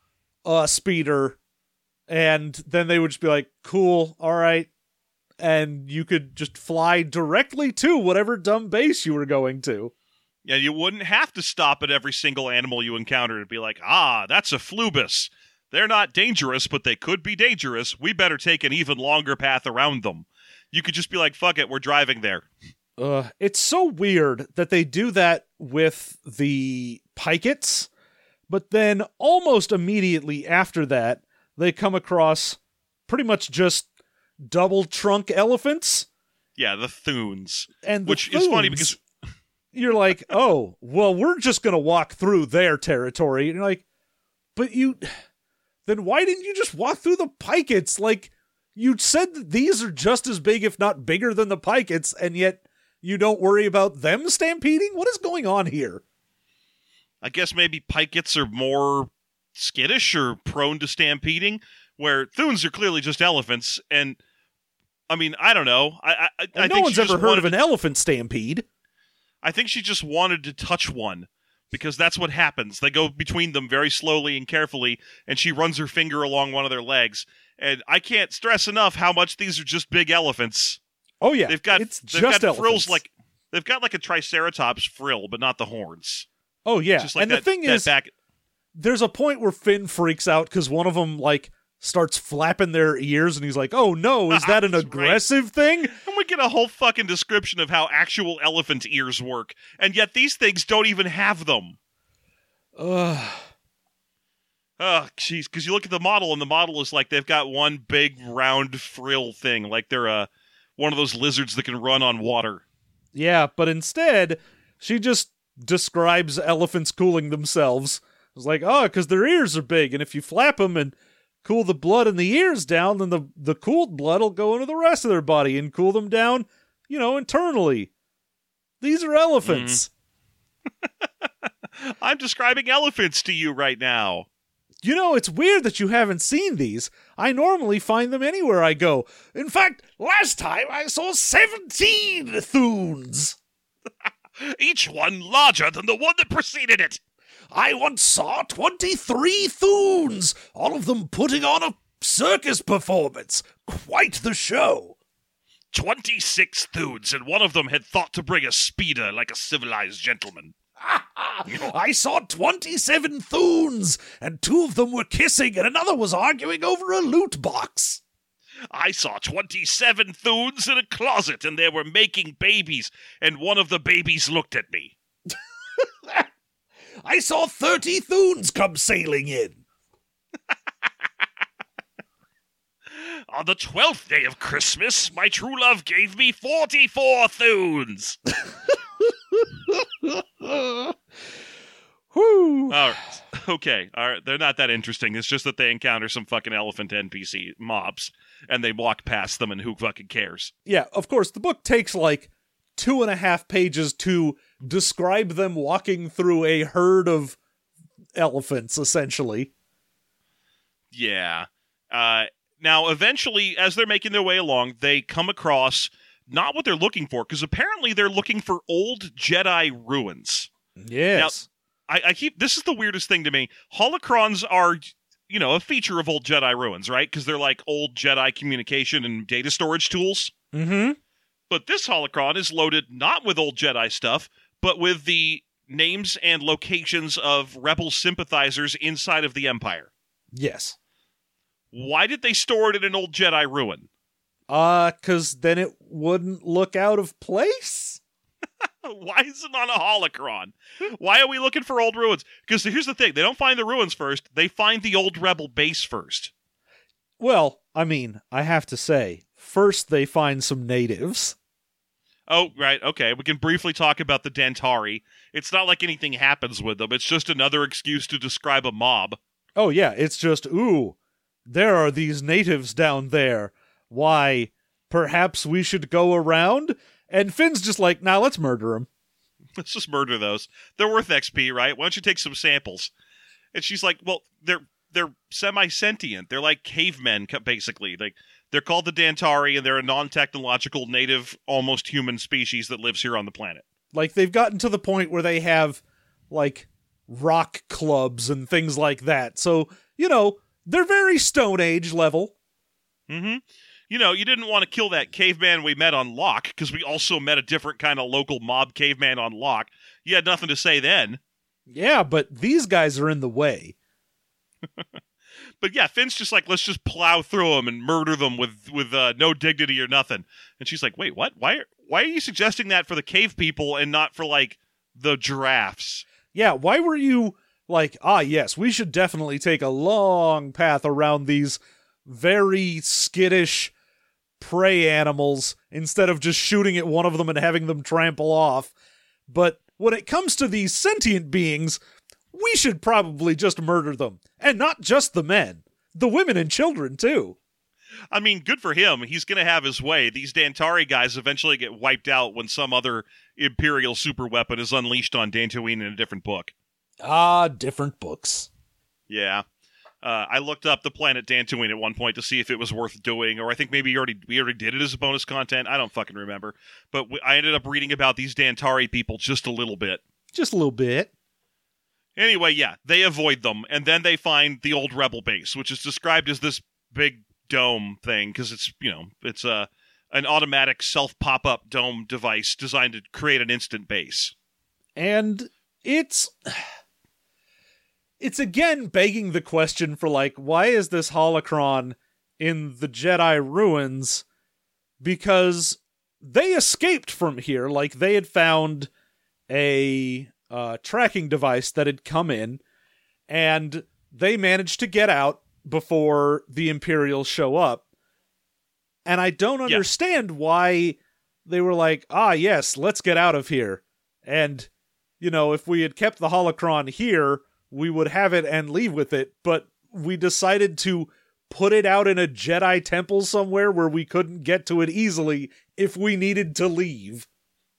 a speeder. And then they would just be like, cool, all right. And you could just fly directly to whatever dumb base you were going to. Yeah, you wouldn't have to stop at every single animal you encountered and be like, ah, that's a Flubus. They're not dangerous, but they could be dangerous. We better take an even longer path around them. You could just be like, fuck it, we're driving there. Uh, it's so weird that they do that with the Pikettes, but then almost immediately after that, they come across pretty much just double trunk elephants. Yeah, the Thunes. And the Which Thunes, is funny because... You're like, oh, well, we're just going to walk through their territory. And you're like, but you... Then why didn't you just walk through the Pikettes? Like, you said that these are just as big, if not bigger than the Pikettes, and yet you don't worry about them stampeding? What is going on here? I guess maybe Pikettes are more skittish or prone to stampeding, where Thunes are clearly just elephants. And, I mean, I don't know. I, I, I and no think one's she ever just heard wanted of an to, elephant stampede. I think she just wanted to touch one. Because that's what happens. They go between them very slowly and carefully, and she runs her finger along one of their legs. And I can't stress enough how much these are just big elephants. Oh yeah, they've got it's they've just got frills elephants. like they've got like a Triceratops frill, but not the horns. Oh yeah, Just like and that, the thing that is, back... there's a point where Finn freaks out because one of them like starts flapping their ears, and he's like, "Oh no, is that an aggressive right. thing?" And we get a whole fucking description of how actual elephant ears work, and yet these things don't even have them. Ugh. Oh, jeez, because you look at the model, and the model is like they've got one big round frill thing, like they're uh, one of those lizards that can run on water. Yeah, but instead, she just describes elephants cooling themselves. It's like, oh, because their ears are big, and if you flap them and cool the blood in the ears down, then the, the cooled blood will go into the rest of their body and cool them down, you know, internally. These are elephants. Mm. I'm describing elephants to you right now. You know, it's weird that you haven't seen these. I normally find them anywhere I go. In fact, last time I saw seventeen Thunes. Each one larger than the one that preceded it. I once saw twenty-three Thunes, all of them putting on a circus performance. Quite the show. Twenty-six Thunes, and one of them had thought to bring a speeder like a civilized gentleman. I saw twenty-seven Thunes, and two of them were kissing, and another was arguing over a loot box. I saw twenty-seven Thunes in a closet, and they were making babies, and one of the babies looked at me. I saw thirty Thunes come sailing in. On the twelfth day of Christmas, my true love gave me forty-four Thunes. Whew. All right. Okay, all right. They're not that interesting. It's just that they encounter some fucking elephant N P C mobs, and they walk past them, and who fucking cares? Yeah, of course, the book takes like two and a half pages to describe them walking through a herd of elephants, essentially. Yeah. Uh, now, eventually, as they're making their way along, they come across not what they're looking for, because apparently they're looking for old Jedi ruins. Yes. Now, I, I keep this is the weirdest thing to me. Holocrons are, you know, a feature of old Jedi ruins, right? Because they're like old Jedi communication and data storage tools. Mm-hmm. But this holocron is loaded not with old Jedi stuff, but with the names and locations of rebel sympathizers inside of the Empire. Yes. Why did they store it in an old Jedi ruin? Uh, because then it wouldn't look out of place? Why is it on a holocron? Why are we looking for old ruins? Because here's the thing. They don't find the ruins first. They find the old rebel base first. Well, I mean, I have to say, first they find some natives. Oh, right. Okay. We can briefly talk about the Dantari. It's not like anything happens with them. It's just another excuse to describe a mob. Oh, yeah. It's just, ooh, there are these natives down there. Why, perhaps we should go around? And Finn's just like, nah, let's murder them. Let's just murder those. They're worth X P, right? Why don't you take some samples? And she's like, well, they're they're semi-sentient. They're like cavemen, basically. Like, they're called the Dantari, and they're a non-technological, native, almost human species that lives here on the planet. Like, they've gotten to the point where they have, like, rock clubs and things like that. So, you know, they're very Stone Age level. Mm-hmm. You know, you didn't want to kill that caveman we met on Locke, because we also met a different kind of local mob caveman on Locke. You had nothing to say then. Yeah, but these guys are in the way. But yeah, Finn's just like, let's just plow through them and murder them with with uh, no dignity or nothing. And she's like, wait, what? Why are, why are you suggesting that for the cave people and not for, like, the giraffes? Yeah, why were you like, ah, yes, we should definitely take a long path around these very skittish prey animals instead of just shooting at one of them and having them trample off. But when it comes to these sentient beings, we should probably just murder them. And not just the men. The women and children, too. I mean, good for him. He's going to have his way. These Dantari guys eventually get wiped out when some other Imperial superweapon is unleashed on Dantooine in a different book. Ah, different books. Yeah. Uh, I looked up the planet Dantooine at one point to see if it was worth doing, or I think maybe we already, we already did it as a bonus content. I don't fucking remember. But we, I ended up reading about these Dantari people just a little bit. Just a little bit. Anyway, yeah, they avoid them, and then they find the old rebel base, which is described as this big dome thing, because it's, you know, it's a, an automatic self-pop-up dome device designed to create an instant base. And it's... It's again begging the question for, like, why is this holocron in the Jedi ruins? Because they escaped from here. Like, they had found a uh, tracking device that had come in, and they managed to get out before the Imperials show up. And I don't understand yeah. why they were like, ah, yes, let's get out of here. And, you know, if we had kept the holocron here, we would have it and leave with it, but we decided to put it out in a Jedi temple somewhere where we couldn't get to it easily if we needed to leave.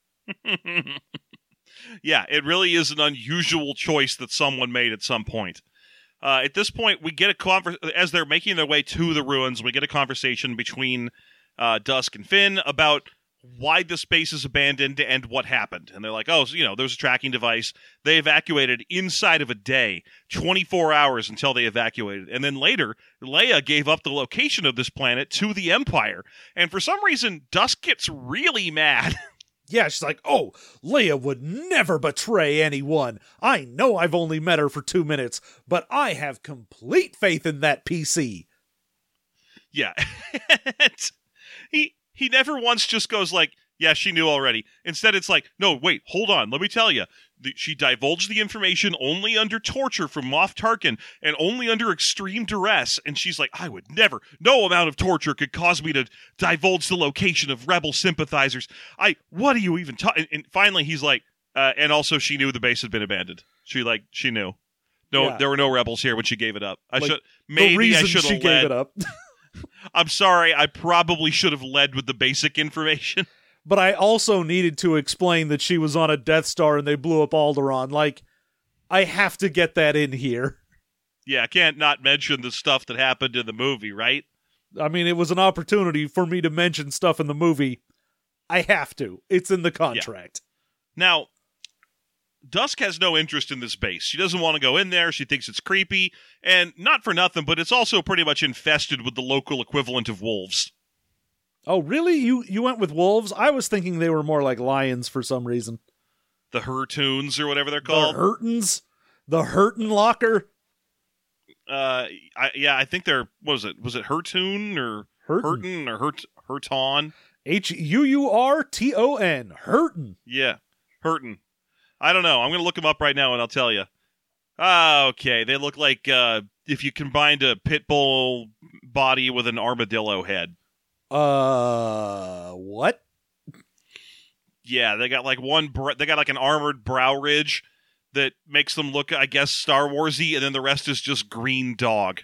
Yeah, it really is an unusual choice that someone made at some point. Uh, at this point, we get a conver- as they're making their way to the ruins, we get a conversation between uh, Dusk and Finn about why the space is abandoned and what happened. And they're like, oh, so, you know, there's a tracking device. They evacuated inside of a day, twenty-four hours until they evacuated. And then later, Leia gave up the location of this planet to the Empire. And for some reason, Dusk gets really mad. Yeah, she's like, oh, Leia would never betray anyone. I know I've only met her for two minutes, but I have complete faith in that P C. Yeah. he... He never once just goes like, yeah, she knew already. Instead, it's like, no, wait, hold on. Let me tell you. The, she divulged the information only under torture from Moff Tarkin and only under extreme duress. And she's like, I would never. No amount of torture could cause me to divulge the location of rebel sympathizers. I, what are you even talking? And, and finally, he's like, uh, and also she knew the base had been abandoned. She like, she knew. No, yeah. There were no rebels here when she gave it up. I like, should, maybe I should have she gave it up. I'm sorry, I probably should have led with the basic information. But I also needed to explain that she was on a Death Star and they blew up Alderaan. Like, I have to get that in here. Yeah, I can't not mention the stuff that happened in the movie, right? I mean, it was an opportunity for me to mention stuff in the movie. I have to. It's in the contract. Now, Dusk has no interest in this base. She doesn't want to go in there. She thinks it's creepy. And not for nothing, but it's also pretty much infested with the local equivalent of wolves. Oh, really? You you went with wolves? I was thinking they were more like lions for some reason. The Hurtoons, or whatever they're called. The Hurtons? The Hurton Locker? Uh, I, yeah, I think they're, what was it? Was it Hurtoon, or Hurton. Hurton, or Hurt, Hurton? H U U R T O N. Hurton. Yeah, Hurton. I don't know. I'm going to look them up right now, and I'll tell you. Ah, okay. They look like uh, if you combined a pit bull body with an armadillo head. Uh, what? Yeah, they got like one. Br- they got like an armored brow ridge that makes them look, I guess, Star Warsy, and then the rest is just green dog.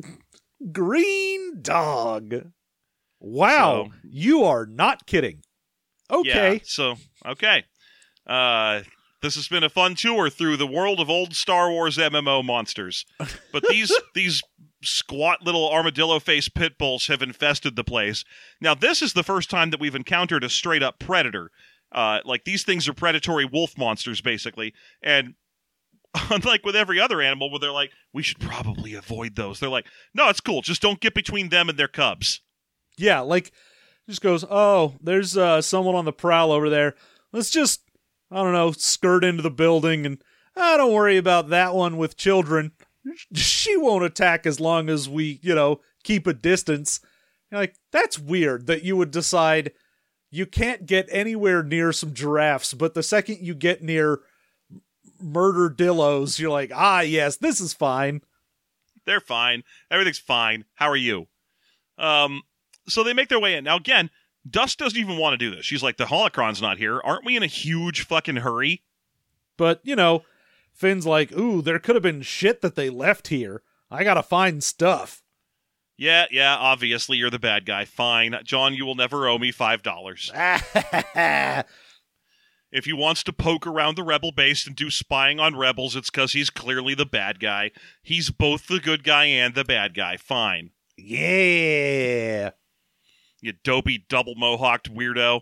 Green dog. Wow, So, you are not kidding. Okay. Yeah, so okay. Uh, this has been a fun tour through the world of old Star Wars M M O monsters. But these these squat little armadillo-faced pit bulls have infested the place. Now, this is the first time that we've encountered a straight-up predator. Uh, like, these things are predatory wolf monsters, basically. And unlike with every other animal where they're like, we should probably avoid those, they're like, no, it's cool. Just don't get between them and their cubs. Yeah, like, just goes, oh, there's uh, someone on the prowl over there. Let's just, I don't know, skirt into the building and, ah, don't worry about that one with children. She won't attack as long as we, you know, keep a distance. You're like, that's weird that you would decide you can't get anywhere near some giraffes, but the second you get near murder dillos, you're like, ah, yes, this is fine. They're fine. Everything's fine. How are you? Um, so they make their way in. Now, again, Dusk doesn't even want to do this. She's like, the holocron's not here. Aren't we in a huge fucking hurry? But, you know, Finn's like, ooh, there could have been shit that they left here. I gotta find stuff. Yeah, yeah, obviously you're the bad guy. Fine. John, you will never owe me five dollars. If he wants to poke around the rebel base and do spying on rebels, it's because he's clearly the bad guy. He's both the good guy and the bad guy. Fine. Yeah. You dopey, double mohawked weirdo.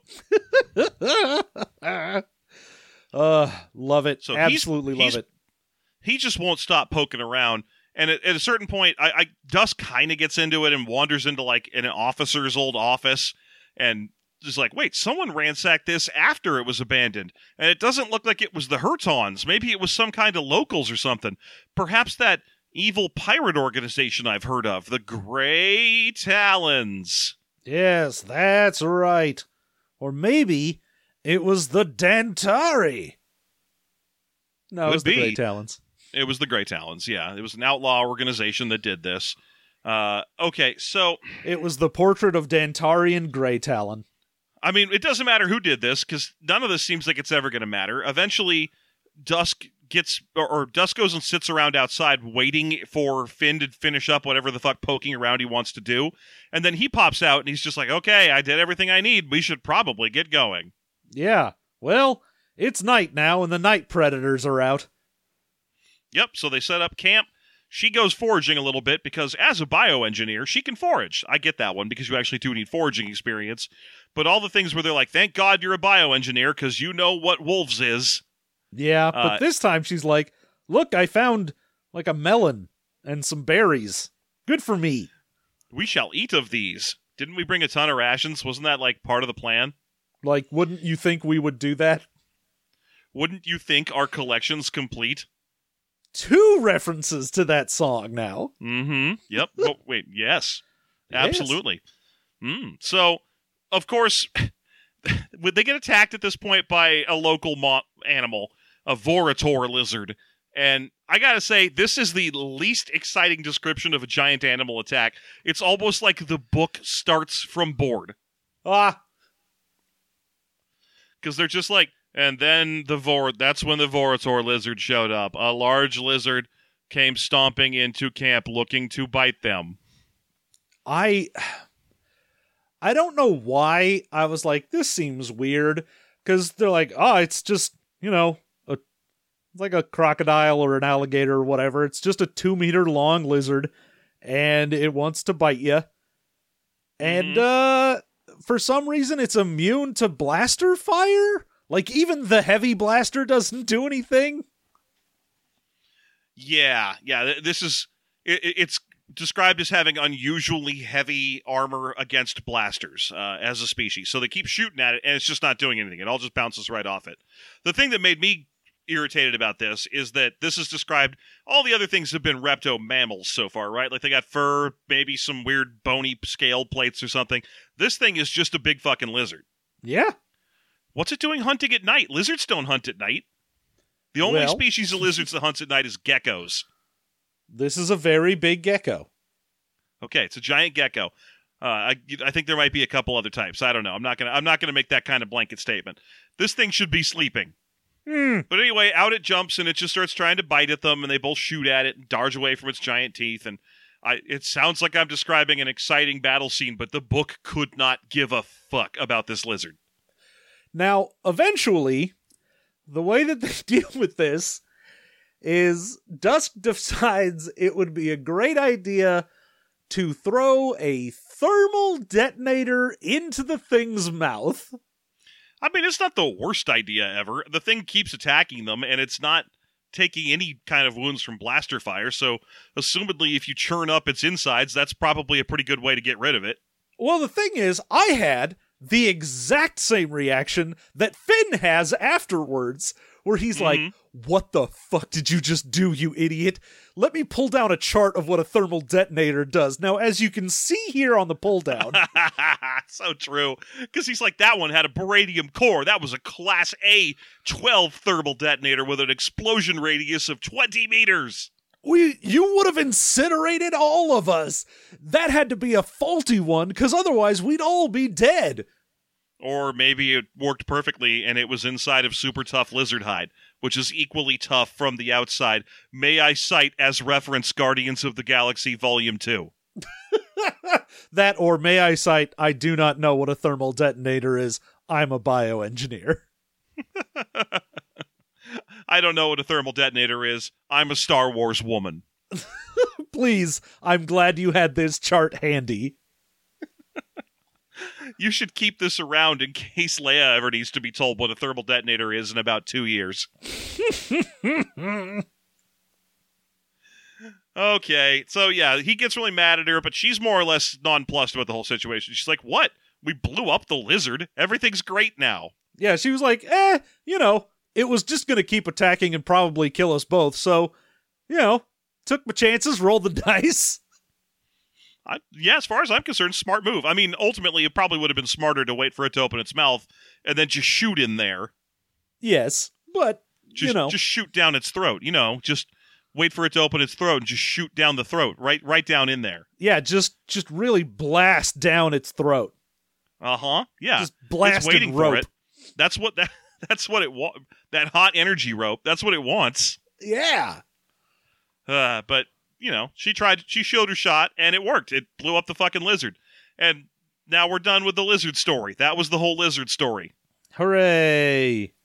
uh, love it. So Absolutely he's, love he's, it. He just won't stop poking around. And at, at a certain point, I, I Dusk kind of gets into it and wanders into like an officer's old office and is like, wait, someone ransacked this after it was abandoned. And it doesn't look like it was the Hurtons. Maybe it was some kind of locals or something. Perhaps that evil pirate organization I've heard of, the Grey Talons. Yes, that's right. Or maybe it was the Dantari. No, Could it was the be. Grey Talons. It was the Grey Talons, yeah. It was an outlaw organization that did this. Uh, okay, so... It was the portrait of Dantarian Grey Talon. I mean, it doesn't matter who did this, because none of this seems like it's ever going to matter. Eventually, Dusk gets... Or, or Dusk goes and sits around outside waiting for Finn to finish up whatever the fuck poking around he wants to do. And then he pops out, and he's just like, okay, I did everything I need. We should probably get going. Yeah. Well, it's night now, and the night predators are out. Yep, so they set up camp. She goes foraging a little bit because as a bioengineer, she can forage. I get that one because you actually do need foraging experience. But all the things where they're like, thank God you're a bioengineer because you know what wolves is. Yeah, but Uh, this time she's like, look, I found like a melon and some berries. Good for me. We shall eat of these. Didn't we bring a ton of rations? Wasn't that like part of the plan? Like, wouldn't you think we would do that? Wouldn't you think our collection's complete? Two references to that song now. Mm-hmm. Yep. Oh, wait, yes. Yes. Absolutely. Mm. So, of course, would they get attacked at this point by a local mo- animal, a Vorator lizard? And I gotta say, this is the least exciting description of a giant animal attack. It's almost like the book starts from board. Ah, Because they're just like, and then the Vor, that's when the Vorator lizard showed up. A large lizard came stomping into camp looking to bite them. I I don't know why I was like, this seems weird. Because they're like, oh, it's just, you know, a, it's like a crocodile or an alligator or whatever. It's just a two meter long lizard and it wants to bite you. And, uh, for some reason, it's immune to blaster fire? Like, even the heavy blaster doesn't do anything? Yeah, yeah, th- this is... It, it's described as having unusually heavy armor against blasters uh, as a species. So they keep shooting at it, and it's just not doing anything. It all just bounces right off it. The thing that made me irritated about this is that this is described... All the other things have been repto mammals so far, right? Like, they got fur, maybe some weird bony scale plates or something. This thing is just a big fucking lizard. Yeah. What's it doing hunting at night? Lizards don't hunt at night. The only Well, species of lizards that hunts at night is geckos. this is a very big gecko. Okay, it's a giant gecko. Uh, I, I think there might be a couple other types. I don't know. I'm not gonna. I'm not gonna make that kind of blanket statement. This thing should be sleeping. Hmm. But anyway, out it jumps and it just starts trying to bite at them, and they both shoot at it and dodge away from its giant teeth. And I, it sounds like I'm describing an exciting battle scene, but the book could not give a fuck about this lizard. Now, eventually, the way that they deal with this is Dusk decides it would be a great idea to throw a thermal detonator into the thing's mouth. I mean, it's not the worst idea ever. The thing keeps attacking them, and it's not taking any kind of wounds from blaster fire, so assumedly if you churn up its insides, that's probably a pretty good way to get rid of it. Well, the thing is, I had the exact same reaction that Finn has afterwards, where he's Mhm. like, what the fuck did you just do, you idiot? Let me pull down a chart of what a thermal detonator does. Now, as you can see here on the pull down, So true. Because he's like, that one had a baradium core. That was a Class A twelve thermal detonator with an explosion radius of twenty meters. we you would have incinerated all of us. That had to be a faulty one, because otherwise we'd all be dead. Or maybe it worked perfectly and it was inside of super tough lizard hide, which is equally tough from the outside. May I cite as reference Guardians of the Galaxy Volume two. That, or may I cite, I do not know what a thermal detonator is. I'm a bioengineer. I don't know what a thermal detonator is. I'm a Star Wars woman. Please, I'm glad you had this chart handy. You should keep this around in case Leia ever needs to be told what a thermal detonator is in about two years. Okay, so yeah, he gets really mad at her, but she's more or less nonplussed about the whole situation. She's like, what? We blew up the lizard. Everything's great now. Yeah, she was like, eh, you know, it was just going to keep attacking and probably kill us both. So, you know, took my chances, rolled the dice. I, yeah, as far as I'm concerned, smart move. I mean, ultimately, it probably would have been smarter to wait for it to open its mouth and then just shoot in there. Yes, but, Just, you know. just shoot down its throat. You know, just wait for it to open its throat and just shoot down the throat, right, right down in there. Yeah, just just really blast down its throat. Uh huh. Yeah, Just blasted it's waiting rope. for it. That's what that. That's what it wa- That hot energy rope. That's what it wants. Yeah. Uh, but you know, she tried. She showed her shot, and it worked. It blew up the fucking lizard, and now we're done with the lizard story. That was the whole lizard story. Hooray.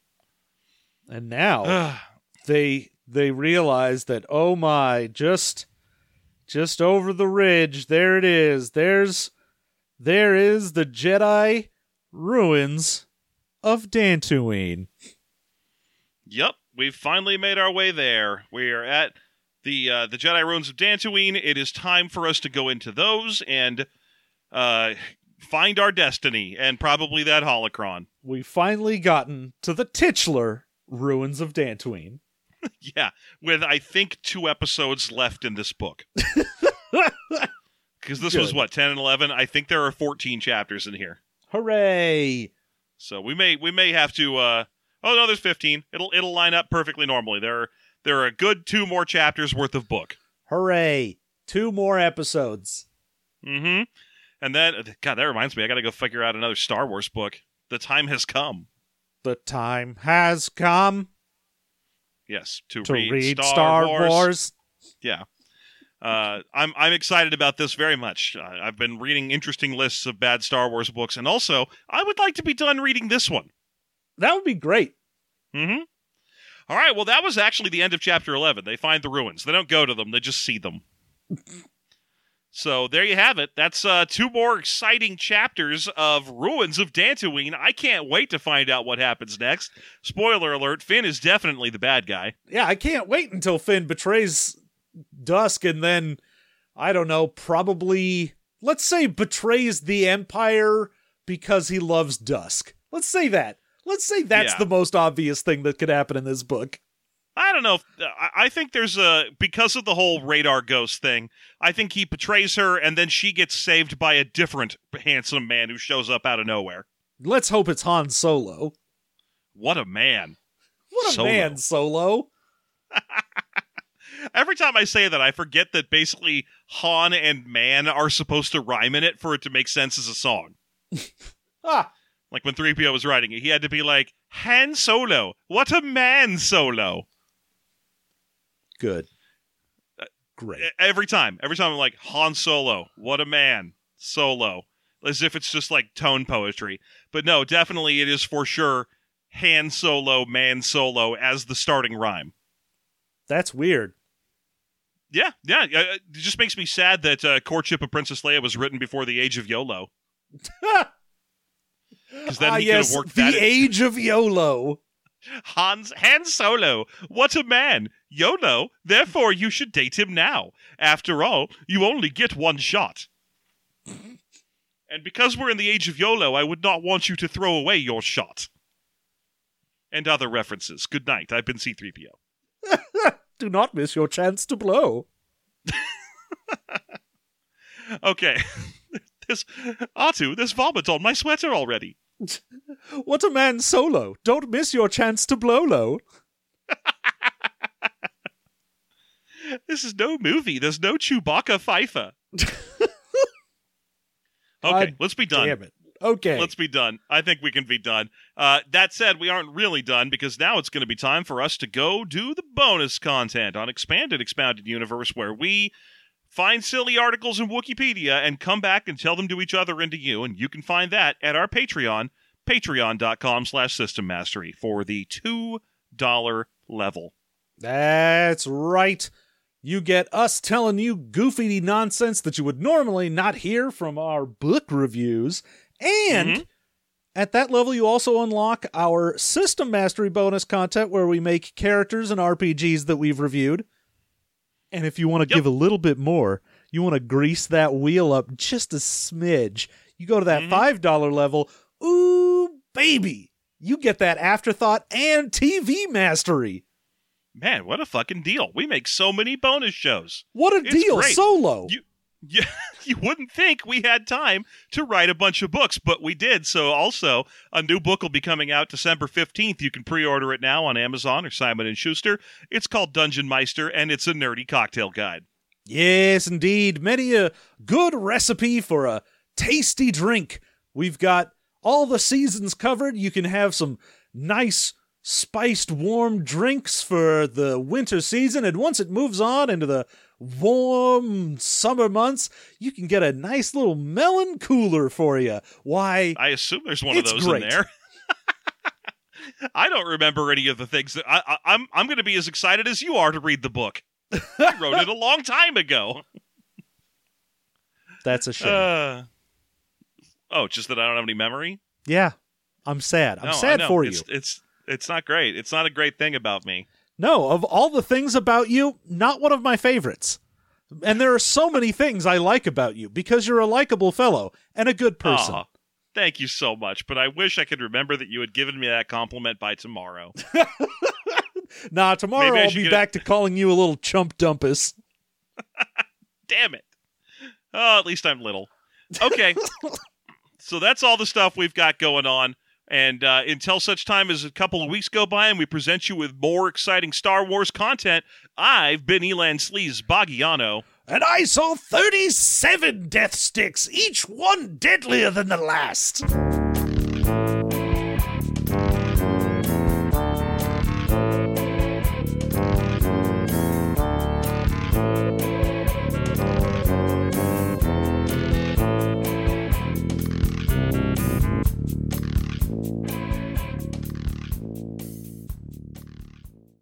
And now they they realize that, oh my, just just over the ridge, there it is. There's there is the Jedi ruins of Dantooine. Yep, we've finally made our way there. We are at the uh, the Jedi ruins of Dantooine. It is time for us to go into those and uh, find our destiny, and probably that holocron. We've finally gotten to the titular ruins of Dantooine. Yeah, with I think two episodes left in this book. Because this was Good. what, ten and eleven? I think there are fourteen chapters in here. Hooray. So we may we may have to uh oh no, there's fifteen. It'll it'll line up perfectly normally. There are there are a good two more chapters worth of book. Hooray. Two more episodes. Mm-hmm. And then God, that reminds me, I gotta go figure out another Star Wars book. The time has come. The time has come Yes, to, to read, read Star, Star Wars. Wars. Yeah. Uh, I'm I'm excited about this very much. Uh, I've been reading interesting lists of bad Star Wars books, and also I would like to be done reading this one. That would be great. Mm-hmm. All right, well, that was actually the end of chapter eleven. They find the ruins. They don't go to them, they just see them. So there you have it. That's uh, two more exciting chapters of Ruins of Dantooine. I can't wait to find out what happens next. Spoiler alert, Finn is definitely the bad guy. Yeah, I can't wait until Finn betrays Dusk and then, I don't know, probably, let's say betrays the Empire because he loves Dusk. Let's say that. Let's say that's Yeah. the most obvious thing that could happen in this book. I don't know. If, I I think there's a, because of the whole radar ghost thing, I think he betrays her and then she gets saved by a different handsome man who shows up out of nowhere. Let's hope it's Han Solo. What a man. What a Solo. man, Solo. Every time I say that, I forget that basically Han and man are supposed to rhyme in it for it to make sense as a song. Ah, Like when three P O was writing it, he had to be like, Han Solo. What a man, Solo. good. Great. Every time. Every time I'm like, Han Solo. What a man. Solo. As if it's just like tone poetry. But no, definitely it is for sure Han Solo, man Solo as the starting rhyme. That's weird. Yeah, yeah. uh, It just makes me sad that uh, Courtship of Princess Leia was written before the age of YOLO. Because then ah, he yes, could have worked the that. age of YOLO. Hans Han Solo, what a man! YOLO, therefore you should date him now. After all, you only get one shot. And because we're in the age of YOLO, I would not want you to throw away your shot. And other references. Good night. I've been C three P O. Do not miss your chance to blow. Okay. This Atu, there's vomit on my sweater already. What a man, Solo. Don't miss your chance to blow low. This is no movie. There's no Chewbacca Pfeiffer. Okay, God let's be done. Damn it. Okay. Let's be done. I think we can be done. Uh, that said, we aren't really done because now it's going to be time for us to go do the bonus content on Expanded Expounded Universe, where we find silly articles in Wikipedia and come back and tell them to each other and to you. And you can find that at our Patreon, patreon.com slash system mastery for the two dollar level. That's right. You get us telling you goofy nonsense that you would normally not hear from our book reviews. And Mhm. at that level, you also unlock our System Mastery bonus content where we make characters and R P Gs that we've reviewed. And if you want to Yep. give a little bit more, you want to grease that wheel up just a smidge, you go to that Mhm. five dollar level. Ooh, baby. You get that afterthought and T V mastery. Man, what a fucking deal. We make so many bonus shows. What a It's deal, great. Solo. You, you, you wouldn't think we had time to write a bunch of books, but we did. So also, a new book will be coming out December fifteenth. You can pre-order it now on Amazon or Simon and Schuster. It's called Dungeon Meister, and it's a nerdy cocktail guide. Yes, indeed. Many a good recipe for a tasty drink. We've got all the seasons covered. You can have some nice spiced warm drinks for the winter season, and once it moves on into the warm summer months, you can get a nice little melon cooler for you. Why? I assume there's one It's of those great. in there. I don't remember any of the things that I, I, I'm. I'm going to be as excited as you are to read the book. I wrote it a long time ago. That's a shame. Uh, oh, just that I don't have any memory. yeah, I'm sad. I'm No, I sad know. for it's, you. It's it's not great. It's not a great thing about me. No, of all the things about you, not one of my favorites. And there are so many things I like about you because you're a likable fellow and a good person. Aw, thank you so much, but I wish I could remember that you had given me that compliment by tomorrow. Nah, tomorrow Maybe I I'll should be get back to calling you a little chump dumpus. Damn it. Oh, at least I'm little. Okay. So that's all the stuff we've got going on. And uh, until such time as a couple of weeks go by and we present you with more exciting Star Wars content, I've been Elan Sleaze Bagiano. And I saw thirty-seven death sticks, each one deadlier than the last.